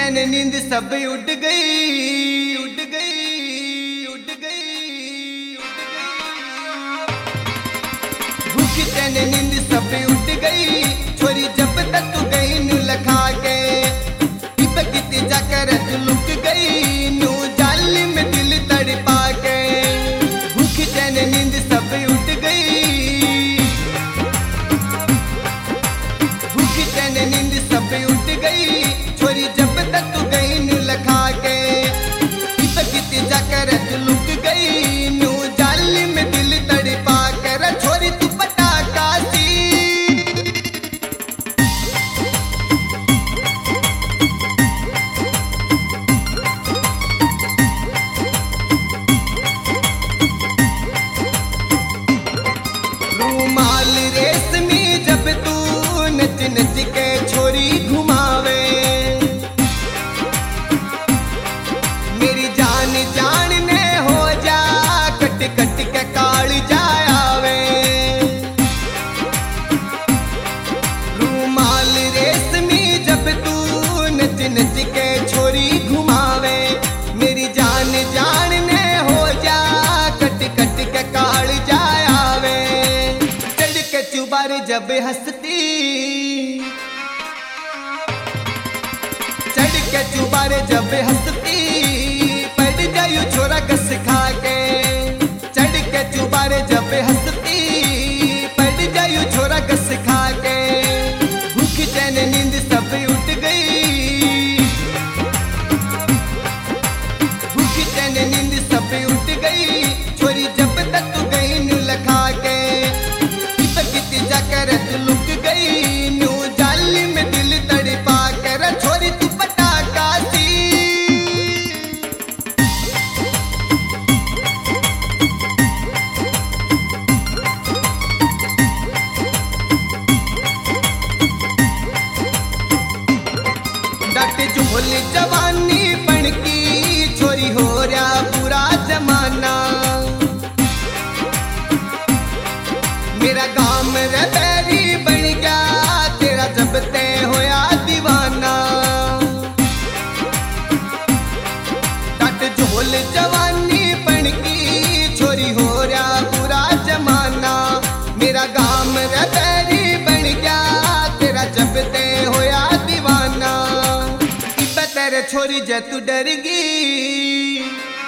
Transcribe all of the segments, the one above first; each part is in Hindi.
चैन नींद सब उड़ गई, उड़ गई, उड़ गई, भूख चैन नींद सब उड़ गई। छोरी जब तक तू गई नू लखा के कित जाकर तू लुक गई नू जाली में दिल तड़पा के। भूख चैन नींद सब उड़ गई, भूख चैन नींद सब उड़ गई। छोरी जब तक तू गई नू लखा के कित जाकर तू लुक गई नू जाली में दिल तड़पा कर। छोरी तू पटाखा सी रूमाल रेशमी जब तू नच नच के छोरी घुमावे। मेरी जान जान ने हो जा कट कट के काल जावे। रूमाल रेशमी जब तू नच नच के छोरी घुमावे। मेरी जान जान ने हो जा कट कट के काल जावे। चढ़ के चुबार जब हंसती, चढ़ के चुबार जब हंसती पड़ जायू छोरा कस खा के। चढ़ के चुबार जब हंसती पड़ जायू छोरा कस खा के। भूख चैन नींद सब उठ गई, भूख चैन नींद सब उठ गई। छोरी जब तक तू गई नू लखा के कित जाकर तू लुक गई नू जाली में दिल तड़पा कर। छोरी तू पटाखा सी डट झोल जवानी बन की छोरी हो रहा पूरा जमाना। मेरा गाम रबैरी बन गया तेरा जब तय होया दीवाना। डट झोल जवानी बन की छोरी हो रहा पूरा जमाना। मेरा गाम रबैरी बन गया तेरा जब तय होया दीवाना। इब्बे तेरे छोरी जे तू डर गई,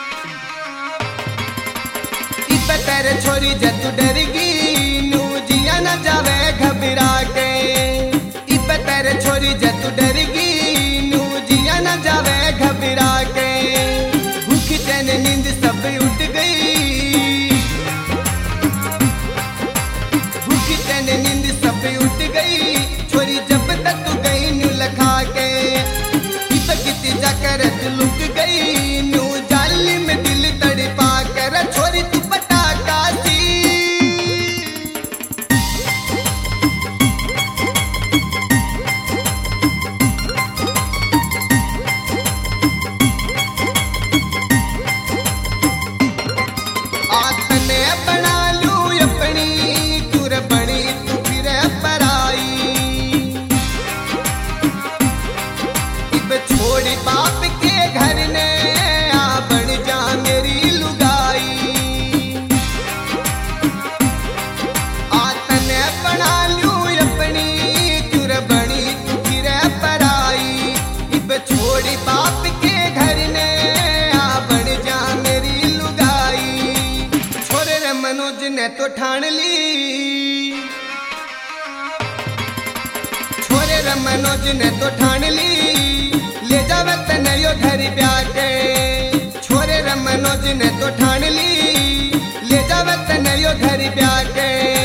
इब्बे तेरे छोरी जे तू डर गई नू जिया न जावे घबरा के। इब्बे तेरे छोरी जे तू डर गई नू जिया न जावे घबरा के। भूख चैन नींद सब उड़ गई, भूख चैन नींद सब उड़ गई। छोरी जब तक तू गई नू लखा के कित जाकर तू लुक गई नू जाली में दिल तड़पा कर। छोरी तू पटाखा सी आतने बना लू अपनी तुर बनी तू फिर पराई। इब छोड़ी बाप के घर ने आ बन जा मेरी लुगाई। आतने बना लू अपनी तुर बनी तू फिर पराई। इब छोड़ी बाप के घर ने आ बन जा मेरी लुगाई। छोरे रे मनोज ने तो ठान ली, छोरे रे मनोज ने तो ठान ली ले जावे तने यो घर ब्याह के। छोरे रे मनोज ने तो ठान ली ले जावे तने यो घर ब्याह के।